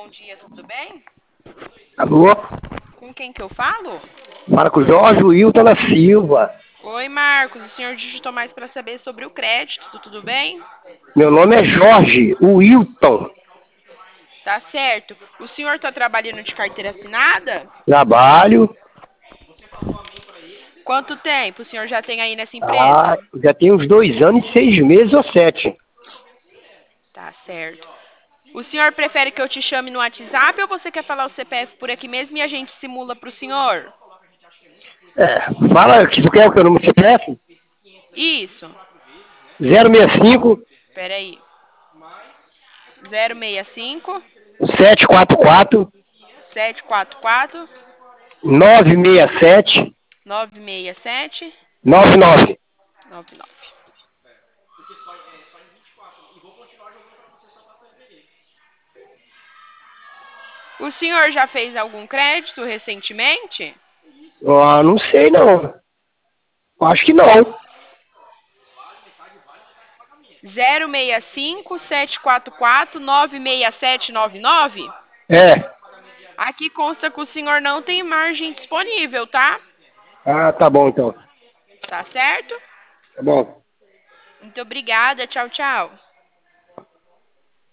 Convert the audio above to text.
bom dia, tudo bem? Alô? Com quem que eu falo? Marco Jorge Wilton da Silva. Oi, Marcos. O senhor digitou mais para saber sobre o crédito, tudo bem? Meu nome é Jorge Wilton. Tá certo. O senhor está trabalhando de carteira assinada? Trabalho. Quanto tempo o senhor já tem aí nessa empresa? Já tem uns 2 anos e 6 meses ou 7. Tá certo. O senhor prefere que eu te chame no WhatsApp ou você quer falar o CPF por aqui mesmo e a gente simula para o senhor? Fala que tu quer o que? O número CPF? Isso. 065 Peraí. 065 744 744 967 967 99. 99. O senhor já fez algum crédito recentemente? Não sei não. Acho que não. 065 744 96799? É. Aqui consta que o senhor não tem margem disponível, tá? Tá bom então. Tá certo? Tá bom. Muito obrigada. Tchau, tchau.